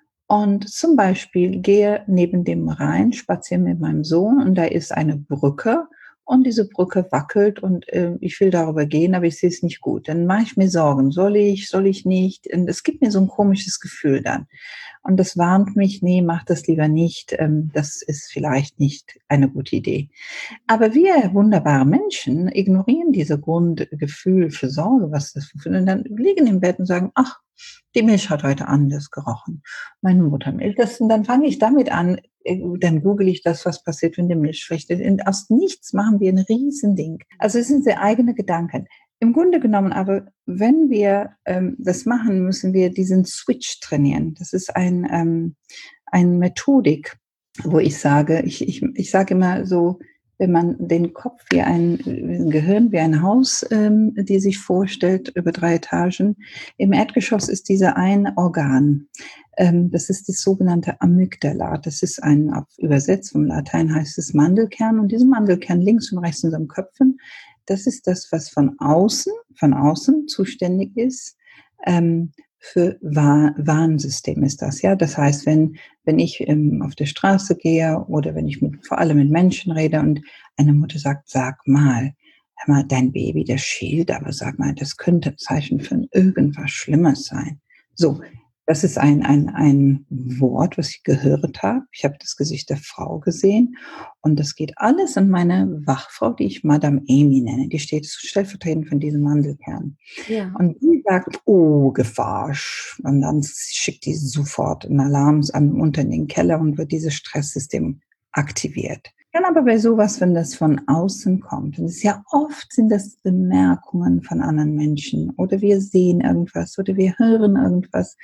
und zum Beispiel gehe neben dem Rhein, spaziere mit meinem Sohn und da ist eine Brücke und diese Brücke wackelt und äh, ich will darüber gehen, aber ich sehe es nicht gut. Dann mache ich mir Sorgen. Soll ich, soll ich nicht? Und es gibt mir so ein komisches Gefühl dann. Und das warnt mich, nee, mach das lieber nicht. Ähm, das ist vielleicht nicht eine gute Idee. Aber wir wunderbare Menschen ignorieren dieses Grundgefühl für Sorge, was das für, und dann liegen im Bett und sagen, ach, die Milch hat heute anders gerochen. Meine Muttermilch. Das, und dann fange ich damit an, dann google ich das, was passiert, wenn die Milch schlecht ist. Und aus nichts machen wir ein Riesending. Also es sind sehr eigene Gedanken. Im Grunde genommen aber, wenn wir ähm, das machen, müssen wir diesen Switch trainieren. Das ist ein, ähm, eine Methodik, wo ich sage, ich, ich, ich sage immer so, wenn man den Kopf wie ein, ein Gehirn wie ein Haus, ähm, die sich vorstellt über drei Etagen. Im Erdgeschoss ist dieser ein Organ. Ähm, das ist das sogenannte Amygdala. Das ist ein, auf übersetzt vom Latein heißt es Mandelkern. Und diesen Mandelkern links und rechts in unserem Köpfen, das ist das, was von außen, von außen zuständig ist. Ähm, für Warn- Warnsystem ist das, ja. Das heißt, wenn, wenn ich ähm, auf der Straße gehe oder wenn ich mit, vor allem mit Menschen rede und eine Mutter sagt, sag mal, hör mal, dein Baby, das schielt, aber sag mal, das könnte Zeichen für irgendwas Schlimmes sein. So, das ist ein, ein, ein Wort, was ich gehört habe. Ich habe das Gesicht der Frau gesehen und das geht alles an meine Wachfrau, die ich Madame Amy nenne. Die steht stellvertretend von diesem Mandelkern. Ja. Und die sagt, oh, Gefahr. Und dann schickt die sofort einen Alarm an, unter in den Keller und wird dieses Stresssystem aktiviert. Dann aber bei sowas, wenn das von außen kommt, und es ist ja oft sind das Bemerkungen von anderen Menschen oder wir sehen irgendwas oder wir hören irgendwas,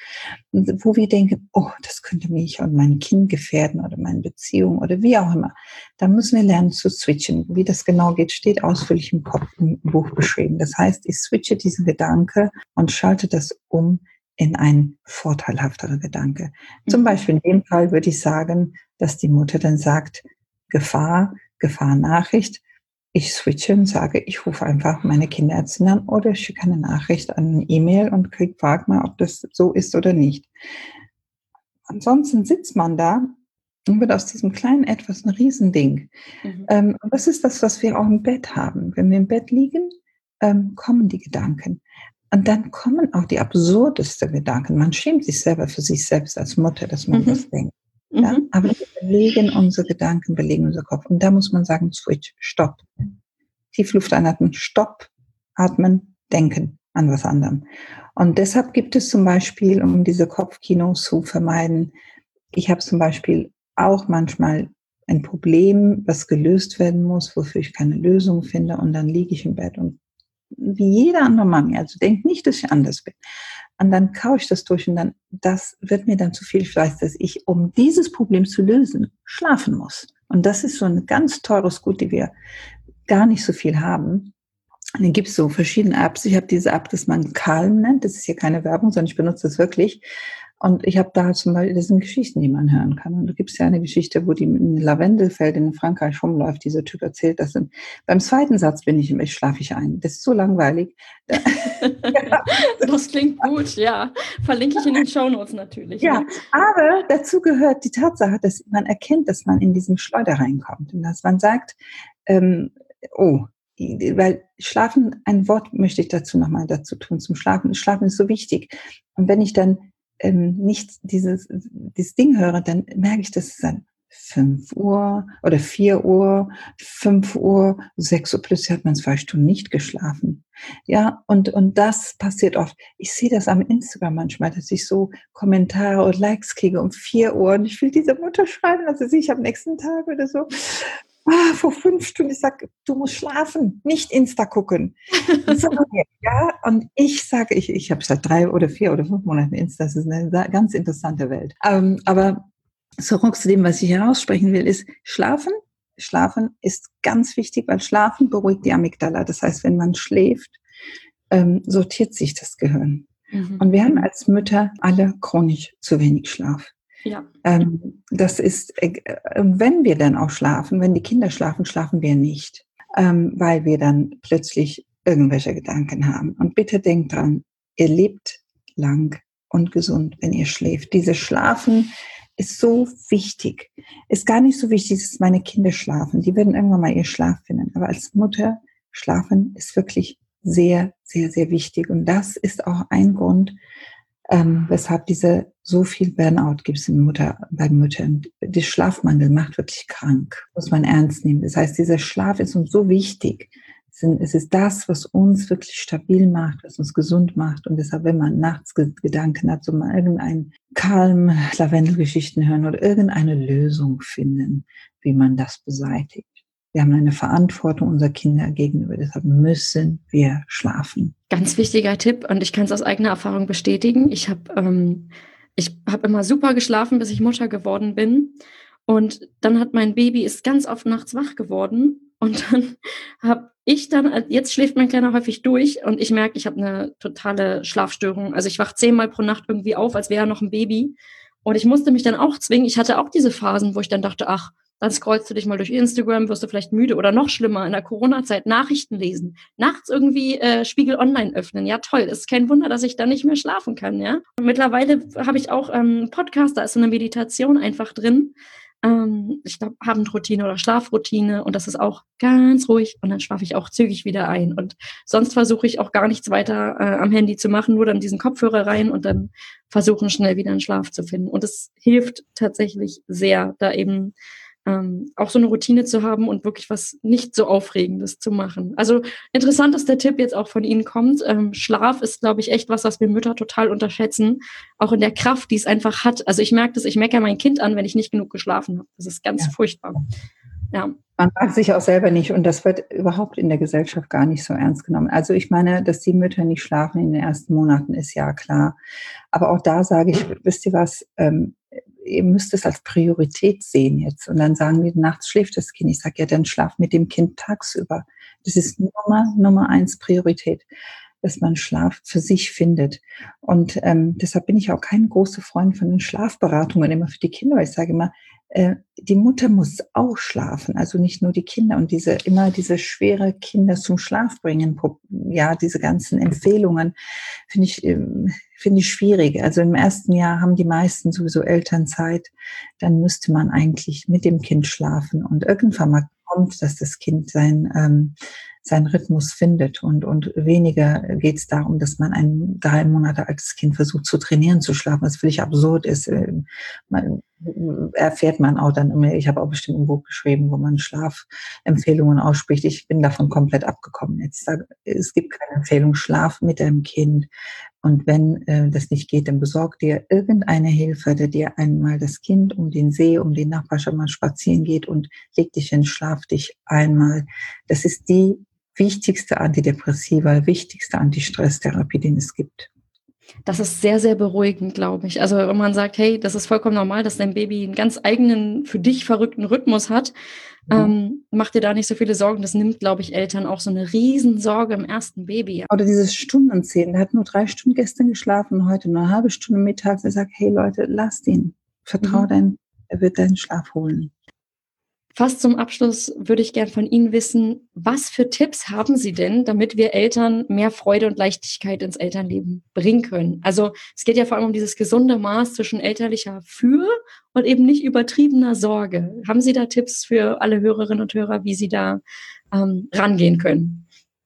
wo wir denken, oh, das könnte mich und mein Kind gefährden oder meine Beziehung oder wie auch immer. Da müssen wir lernen zu switchen. Wie das genau geht, steht ausführlich im Kopf im Buch beschrieben. Das heißt, ich switche diesen Gedanke und schalte das um in ein vorteilhafterer Gedanke. Mhm. Zum Beispiel in dem Fall würde ich sagen, dass die Mutter dann sagt, Gefahr, Gefahrnachricht. Ich switche und sage, ich rufe einfach meine Kinderärztin an oder schicke eine Nachricht an eine E-Mail und krieg, frag mal, ob das so ist oder nicht. Ansonsten sitzt man da und wird aus diesem kleinen Etwas ein Riesending. Mhm. Ähm, und das ist das, was wir auch im Bett haben. Wenn wir im Bett liegen, ähm, kommen die Gedanken. Und dann kommen auch die absurdesten Gedanken. Man schämt sich selber für sich selbst als Mutter, dass man Mhm. das denkt. Ja? Mhm. Aber wir belegen unsere Gedanken, belegen unser Kopf. Und da muss man sagen, switch, stopp. Tiefluft einatmen, stopp, atmen, denken an was anderem. Und deshalb gibt es zum Beispiel, um diese Kopfkinos zu vermeiden, ich habe zum Beispiel auch manchmal ein Problem, was gelöst werden muss, wofür ich keine Lösung finde, und dann liege ich im Bett und wie jeder andere Mami, also denkt nicht, dass ich anders bin. Und dann kaue ich das durch und dann, das wird mir dann zu viel. Ich weiß, dass ich, um dieses Problem zu lösen, schlafen muss. Und das ist so ein ganz teures Gut, die wir gar nicht so viel haben. Und dann gibt es so verschiedene Apps. Ich habe diese App, das man Calm nennt. Das ist hier keine Werbung, sondern ich benutze das wirklich. Und ich habe da zum Beispiel, das sind Geschichten, die man hören kann. Und da gibt es ja eine Geschichte, wo die in Lavendelfeld in Frankreich rumläuft. Dieser Typ erzählt das. Und beim zweiten Satz bin ich, ich schlafe ich ein. Das ist so langweilig. Das klingt gut, ja. Verlinke ich in den Shownotes natürlich. Ja, aber dazu gehört die Tatsache, dass man erkennt, dass man in diesen Schleuder reinkommt. Und dass man sagt, ähm, oh, weil Schlafen, ein Wort möchte ich dazu nochmal dazu tun, zum Schlafen. Schlafen ist so wichtig. Und wenn ich dann ähm, nicht dieses, dieses Ding höre, dann merke ich, dass es dann fünf Uhr oder vier Uhr, fünf Uhr, sechs Uhr, plötzlich hat man zwei Stunden nicht geschlafen. Ja, und, und das passiert oft. Ich sehe das am Instagram manchmal, dass ich so Kommentare und Likes kriege um vier Uhr und ich will dieser Mutter schreiben, also ich am nächsten Tag oder so. Ah, vor fünf Stunden, ich sage, du musst schlafen, nicht Insta gucken. So, ja, und ich sage, ich, ich habe seit drei oder vier oder fünf Monaten Insta, das ist eine ganz interessante Welt. Ähm, aber zurück zu dem, was ich heraussprechen will, ist Schlafen. Schlafen ist ganz wichtig, weil Schlafen beruhigt die Amygdala. Das heißt, wenn man schläft, ähm, sortiert sich das Gehirn. Mhm. Und wir haben als Mütter alle chronisch zu wenig Schlaf. Ja. Ähm, das ist, äh, wenn wir dann auch schlafen, wenn die Kinder schlafen, schlafen wir nicht, ähm, weil wir dann plötzlich irgendwelche Gedanken haben. Und bitte denkt dran, ihr lebt lang und gesund, wenn ihr schläft. Dieses Schlafen ist so wichtig. Ist gar nicht so wichtig, dass meine Kinder schlafen. Die werden irgendwann mal ihr Schlaf finden. Aber als Mutter, schlafen ist wirklich sehr, sehr, sehr wichtig. Und das ist auch ein Grund, ähm, weshalb diese so viel Burnout gibt es in Mutter, bei Müttern. Der Schlafmangel macht wirklich krank, muss man ernst nehmen. Das heißt, dieser Schlaf ist uns so wichtig. Es ist das, was uns wirklich stabil macht, was uns gesund macht. Und deshalb, wenn man nachts Gedanken hat, so mal irgendeinen kalmen Lavendelgeschichten hören oder irgendeine Lösung finden, wie man das beseitigt. Wir haben eine Verantwortung unserer Kinder gegenüber, deshalb müssen wir schlafen. Ganz wichtiger Tipp, und ich kann es aus eigener Erfahrung bestätigen. Ich habe ähm, ich habe immer super geschlafen, bis ich Mutter geworden bin. Und dann hat mein Baby ist ganz oft nachts wach geworden. Und dann habe ich dann, jetzt schläft mein Kleiner häufig durch und ich merke, ich habe eine totale Schlafstörung. Also ich wache zehnmal pro Nacht irgendwie auf, als wäre er noch ein Baby. Und ich musste mich dann auch zwingen. Ich hatte auch diese Phasen, wo ich dann dachte, ach, dann scrollst du dich mal durch Instagram, wirst du vielleicht müde oder noch schlimmer, in der Corona-Zeit Nachrichten lesen. Nachts irgendwie äh, Spiegel Online öffnen. Ja, toll. Ist kein Wunder, dass ich da nicht mehr schlafen kann, ja. Und mittlerweile habe ich auch einen ähm, Podcast, da ist so eine Meditation einfach drin. Ähm, ich glaube, Abendroutine oder Schlafroutine und das ist auch ganz ruhig und dann schlafe ich auch zügig wieder ein. Und sonst versuche ich auch gar nichts weiter äh, am Handy zu machen, nur dann diesen Kopfhörer rein und dann versuchen, schnell wieder einen Schlaf zu finden. Und es hilft tatsächlich sehr, da eben Ähm, auch so eine Routine zu haben und wirklich was nicht so Aufregendes zu machen. Also interessant, dass der Tipp jetzt auch von Ihnen kommt. Ähm, Schlaf ist, glaube ich, echt was, was wir Mütter total unterschätzen. Auch in der Kraft, die es einfach hat. Also ich merke das, ich meckere mein Kind an, wenn ich nicht genug geschlafen habe. Das ist ganz ja. furchtbar. Ja. Man mag sich auch selber nicht und das wird überhaupt in der Gesellschaft gar nicht so ernst genommen. Also ich meine, dass die Mütter nicht schlafen in den ersten Monaten, ist ja klar. Aber auch da sage ich, wisst ihr was, ähm, ihr müsst es als Priorität sehen jetzt. Und dann sagen die, nachts schläft das Kind. Ich sage, ja, dann schlaf mit dem Kind tagsüber. Das ist Nummer, Nummer eins Priorität. dass man Schlaf für sich findet. Und ähm, deshalb bin ich auch kein großer Freund von den Schlafberatungen immer für die Kinder. Ich sage immer, äh, die Mutter muss auch schlafen, also nicht nur die Kinder. Und diese immer diese schwere Kinder zum Schlaf bringen, ja, diese ganzen Empfehlungen finde ich ähm, finde ich schwierig. Also im ersten Jahr haben die meisten sowieso Elternzeit, dann müsste man eigentlich mit dem Kind schlafen und irgendwann mal kommt, dass das Kind sein ähm, seinen Rhythmus findet und und weniger geht es darum, dass man ein drei Monate altes Kind versucht zu trainieren zu schlafen, was völlig absurd ist. Ähm, man, erfährt man auch dann immer, ich habe auch bestimmt ein Buch geschrieben, wo man Schlafempfehlungen ausspricht. Ich bin davon komplett abgekommen. Jetzt sage, es gibt keine Empfehlung, schlaf mit deinem Kind. Und wenn äh, das nicht geht, dann besorg dir irgendeine Hilfe, der dir einmal das Kind um den See, um die Nachbarschaft mal spazieren geht und leg dich hin, schlaf dich einmal. Das ist die wichtigste Antidepressiva, wichtigste Antistresstherapie, den es gibt. Das ist sehr, sehr beruhigend, glaube ich. Also wenn man sagt, hey, das ist vollkommen normal, dass dein Baby einen ganz eigenen, für dich verrückten Rhythmus hat, ja. ähm, mach dir da nicht so viele Sorgen. Das nimmt, glaube ich, Eltern auch so eine Riesensorge im ersten Baby. Oder dieses Stundenzählen. Der hat nur drei Stunden gestern geschlafen, heute nur eine halbe Stunde mittags. Er sagt, hey Leute, lasst ihn. Vertrau mhm. dein, er wird deinen Schlaf holen. Fast zum Abschluss würde ich gern von Ihnen wissen, was für Tipps haben Sie denn, damit wir Eltern mehr Freude und Leichtigkeit ins Elternleben bringen können? Also es geht ja vor allem um dieses gesunde Maß zwischen elterlicher Für und eben nicht übertriebener Sorge. Haben Sie da Tipps für alle Hörerinnen und Hörer, wie Sie da ähm, rangehen können?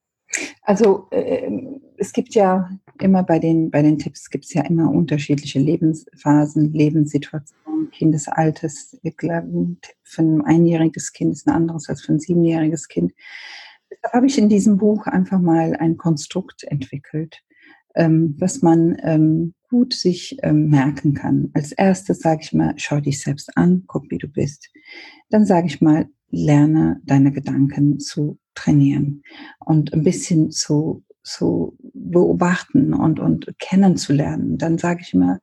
Also äh, es gibt ja immer bei den, bei den Tipps gibt es ja immer unterschiedliche Lebensphasen, Lebenssituationen, Kindesalters. Ich glaube, ein Tipp für ein einjähriges Kind ist ein anderes als für ein siebenjähriges Kind. Deshalb habe ich in diesem Buch einfach mal ein Konstrukt entwickelt, ähm, was man ähm, gut sich ähm, merken kann. Als erstes sage ich mal, schau dich selbst an, guck, wie du bist. Dann sage ich mal, lerne deine Gedanken zu trainieren und ein bisschen zu, zu beobachten und, und kennenzulernen. Dann sage ich immer,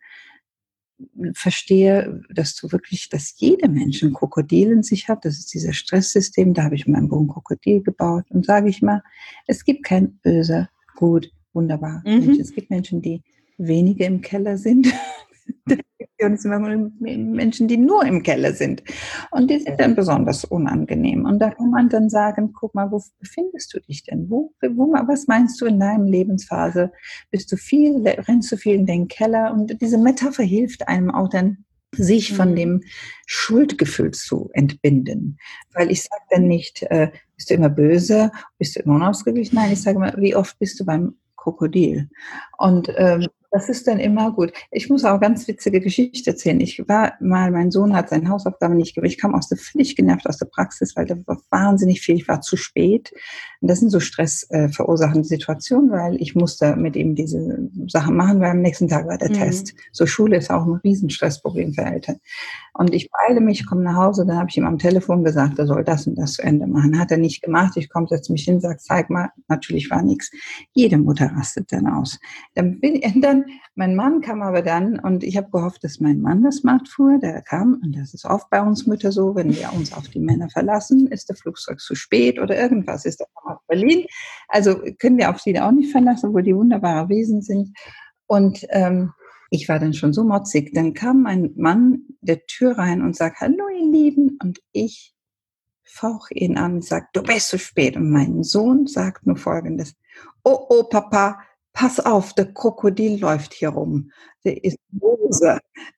verstehe, dass du wirklich, dass jeder Mensch ein Krokodil in sich hat. Das ist dieses Stresssystem. Da habe ich mein Buch Krokodil gebaut und sage ich mal, es gibt kein böse, gut, wunderbar mhm. Menschen. Es gibt Menschen, die wenige im Keller sind. Und es sind Menschen, die nur im Keller sind. Und die sind dann besonders unangenehm. Und da kann man dann sagen, guck mal, wo befindest du dich denn? Wo, wo, was meinst du in deiner Lebensphase? Bist du viel, rennst du viel in den Keller? Und diese Metapher hilft einem auch dann, sich von dem Schuldgefühl zu entbinden. Weil ich sage dann nicht, äh, bist du immer böse, bist du immer unausgeglichen? Nein, ich sage mal, wie oft bist du beim Krokodil? Und ähm, das ist dann immer gut. Ich muss auch ganz witzige Geschichte erzählen. Ich war mal, mein Sohn hat seine Hausaufgaben nicht gemacht. Ich kam aus der, völlig genervt aus der Praxis, weil da war wahnsinnig viel. Ich war zu spät. Und das sind so stressverursachende äh, Situationen, weil ich musste mit ihm diese Sachen machen, weil am nächsten Tag war der mhm. Test. So Schule ist auch ein Riesenstressproblem für Eltern. Und ich beeile mich, komme nach Hause, dann habe ich ihm am Telefon gesagt, er soll das und das zu Ende machen. Hat er nicht gemacht. Ich komme, setze mich hin, sage, zeig mal. Natürlich war nichts. Jede Mutter rastet dann aus. Dann bin dann mein Mann kam aber dann und ich habe gehofft, dass mein Mann das macht früher. Der kam und das ist oft bei uns Mütter so, wenn wir uns auf die Männer verlassen, ist der Flugzeug zu spät oder irgendwas ist da auf Berlin. Also können wir auf sie auch nicht verlassen, obwohl die wunderbare Wesen sind. Und ähm, ich war dann schon so motzig. Dann kam mein Mann der Tür rein und sagt, hallo ihr Lieben. Und ich fauche ihn an und sage, du bist zu spät. Und mein Sohn sagt nur Folgendes, oh, oh, Papa, pass auf, der Krokodil läuft hier rum. Der ist böse.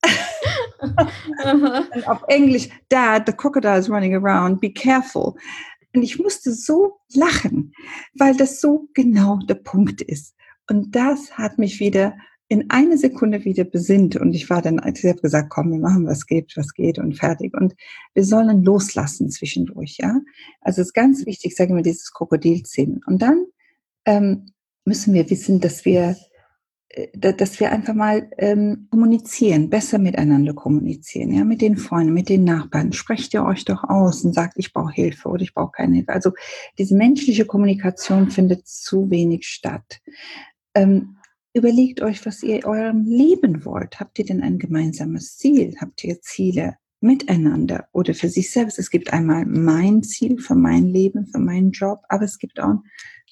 Und auf Englisch, Dad, the crocodile is running around, be careful. Und ich musste so lachen, weil das so genau der Punkt ist. Und das hat mich wieder in eine Sekunde wieder besinnt. Und ich war dann, ich habe gesagt, komm, wir machen, was geht, was geht und fertig. Und wir sollen loslassen zwischendurch, ja. Also es ist ganz wichtig, ich sage mir, dieses Krokodilzähmen. Und dann ähm, müssen wir wissen, dass wir, dass wir einfach mal ähm, kommunizieren, besser miteinander kommunizieren, ja, mit den Freunden, mit den Nachbarn. Sprecht ihr euch doch aus und sagt, ich brauche Hilfe oder ich brauche keine Hilfe. Also diese menschliche Kommunikation findet zu wenig statt. Ähm, überlegt euch, was ihr eurem Leben wollt. Habt ihr denn ein gemeinsames Ziel? Habt ihr Ziele miteinander oder für sich selbst? Es gibt einmal mein Ziel für mein Leben, für meinen Job, aber es gibt auch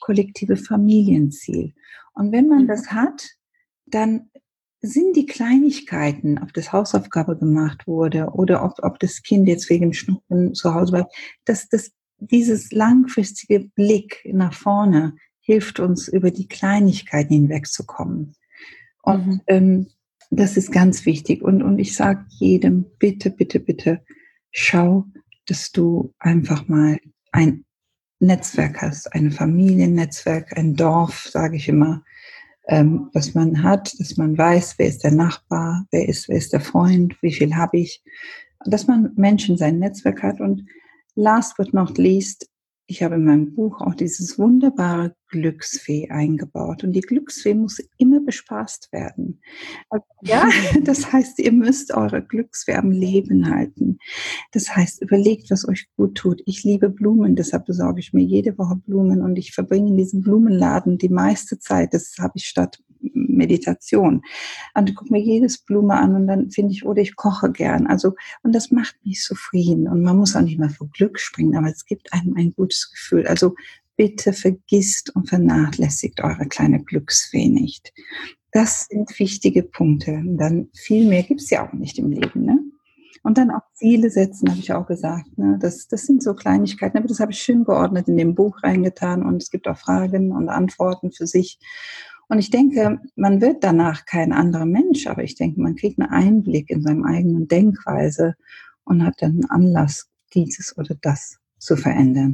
kollektive Familienziel. Und wenn man das hat, dann sind die Kleinigkeiten, ob das Hausaufgabe gemacht wurde oder ob, ob das Kind jetzt wegen Schnupfen zu Hause bleibt, dass das, dieses langfristige Blick nach vorne hilft uns, über die Kleinigkeiten hinwegzukommen. Und mhm. ähm, das ist ganz wichtig. Und, und ich sage jedem, bitte, bitte, bitte, schau, dass du einfach mal ein Netzwerk hast, ein Familiennetzwerk, ein Dorf, sage ich immer, ähm, was man hat, dass man weiß, wer ist der Nachbar, wer ist, wer ist der Freund, wie viel habe ich, dass man Menschen sein Netzwerk hat. Und last but not least, ich habe in meinem Buch auch dieses wunderbare Glücksfee eingebaut. Und die Glücksfee muss immer bespaßt werden. Also, ja, das heißt, ihr müsst eure Glücksfee am Leben halten. Das heißt, überlegt, was euch gut tut. Ich liebe Blumen, deshalb besorge ich mir jede Woche Blumen. Und ich verbringe in diesem Blumenladen die meiste Zeit. Das habe ich statt Meditation. Und ich gucke mir jedes Blume an und dann finde ich, oder ich koche gern. Also, und das macht mich zufrieden. Und man muss auch nicht mal vor Glück springen, aber es gibt einem ein gutes Gefühl. Also bitte vergisst und vernachlässigt eure kleine Glücksfee nicht. Das sind wichtige Punkte. Und dann viel mehr gibt es ja auch nicht im Leben, ne? Und dann auch Ziele setzen, habe ich auch gesagt. Ne? Das, das sind so Kleinigkeiten, aber das habe ich schön geordnet in dem Buch reingetan und es gibt auch Fragen und Antworten für sich. Und ich denke, man wird danach kein anderer Mensch, aber ich denke, man kriegt einen Einblick in seine eigene Denkweise und hat dann einen Anlass, dieses oder das zu verändern.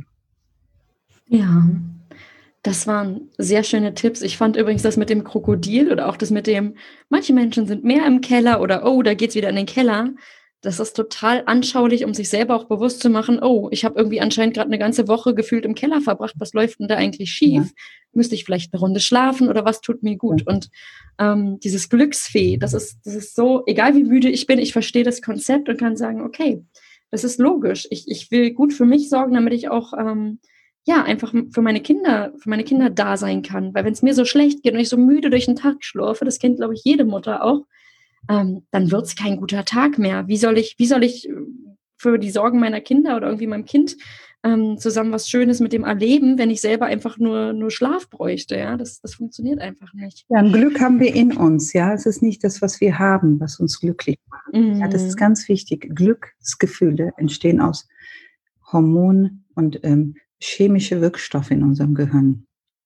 Ja, das waren sehr schöne Tipps. Ich fand übrigens das mit dem Krokodil oder auch das mit dem, manche Menschen sind mehr im Keller oder oh, da geht's wieder in den Keller. Das ist total anschaulich, um sich selber auch bewusst zu machen, oh, ich habe irgendwie anscheinend gerade eine ganze Woche gefühlt im Keller verbracht. Was läuft denn da eigentlich schief? Ja. Müsste ich vielleicht eine Runde schlafen oder was tut mir gut? Ja. Und ähm, dieses Glücksfee, das ist, das ist so, egal wie müde ich bin, ich verstehe das Konzept und kann sagen, okay, das ist logisch. Ich, ich will gut für mich sorgen, damit ich auch ähm, ja einfach für meine Kinder, für meine Kinder da sein kann. Weil wenn es mir so schlecht geht und ich so müde durch den Tag schlurfe, das kennt, glaube ich, jede Mutter auch, ähm, dann wird es kein guter Tag mehr. Wie soll ich, wie soll ich für die Sorgen meiner Kinder oder irgendwie meinem Kind ähm, zusammen was Schönes mit dem erleben, wenn ich selber einfach nur, nur Schlaf bräuchte? Ja, das, das funktioniert einfach nicht. Ja, ein Glück haben wir in uns. Ja, es ist nicht das, was wir haben, was uns glücklich macht. Mhm. Ja, das ist ganz wichtig. Glücksgefühle entstehen aus Hormonen und ähm, chemische Wirkstoffe in unserem Gehirn.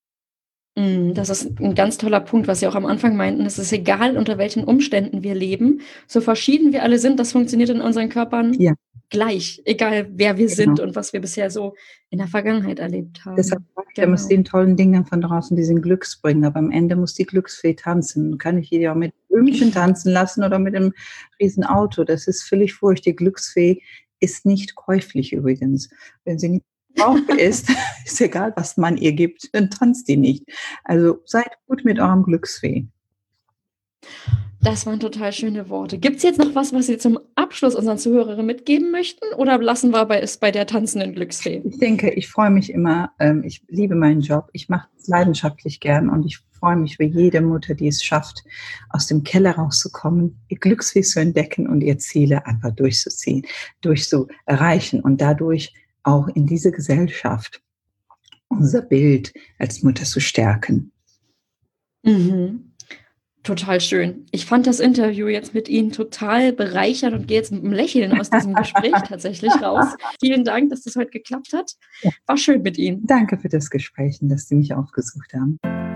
Das ist ein ganz toller Punkt, was Sie auch am Anfang meinten. Es ist egal, unter welchen Umständen wir leben. So verschieden wir alle sind, das funktioniert in unseren Körpern ja. gleich. Egal, wer wir genau. sind und was wir bisher so in der Vergangenheit erlebt haben. Deshalb genau. muss den tollen Dingen von draußen, die sind Glücksbringer. Aber am Ende muss die Glücksfee tanzen. Kann ich die auch mit Blümchen tanzen lassen oder mit einem riesen Auto. Das ist völlig furcht. Die Glücksfee ist nicht käuflich übrigens. Wenn sie nicht drauf ist, ist egal, was man ihr gibt, dann tanzt die nicht. Also seid gut mit eurem Glücksfee. Das waren total schöne Worte. Gibt es jetzt noch was, was Sie zum Abschluss unseren Zuhörerinnen mitgeben möchten oder lassen wir es bei der tanzenden Glücksfee? Ich denke, ich freue mich immer, ähm, ich liebe meinen Job, ich mache es leidenschaftlich gern und ich freue mich für jede Mutter, die es schafft, aus dem Keller rauszukommen, ihr Glücksfee zu entdecken und ihr Ziele einfach durchzuziehen, durchzuerreichen und dadurch auch in diese Gesellschaft unser Bild als Mutter zu stärken. Mhm. Total schön. Ich fand das Interview jetzt mit Ihnen total bereichernd und gehe jetzt mit einem Lächeln aus diesem Gespräch tatsächlich raus. Vielen Dank, dass das heute geklappt hat. War schön mit Ihnen. Danke für das Gespräch und dass Sie mich aufgesucht haben.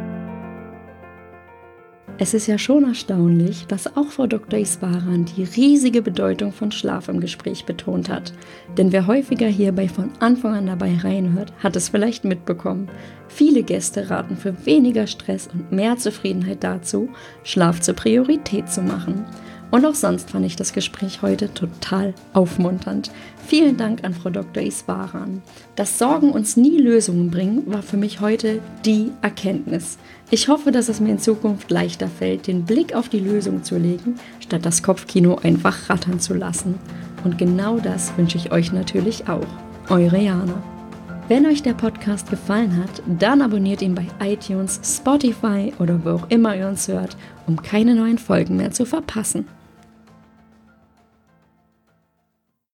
Es ist ja schon erstaunlich, dass auch Frau Doktor Iswaran die riesige Bedeutung von Schlaf im Gespräch betont hat. Denn wer häufiger hierbei von Anfang an dabei reinhört, hat es vielleicht mitbekommen. Viele Gäste raten für weniger Stress und mehr Zufriedenheit dazu, Schlaf zur Priorität zu machen. Und auch sonst fand ich das Gespräch heute total aufmunternd. Vielen Dank an Frau Doktor Iswaran. Dass Sorgen uns nie Lösungen bringen, war für mich heute die Erkenntnis. Ich hoffe, dass es mir in Zukunft leichter fällt, den Blick auf die Lösung zu legen, statt das Kopfkino einfach rattern zu lassen. Und genau das wünsche ich euch natürlich auch. Eure Jana. Wenn euch der Podcast gefallen hat, dann abonniert ihn bei iTunes, Spotify oder wo auch immer ihr uns hört, um keine neuen Folgen mehr zu verpassen.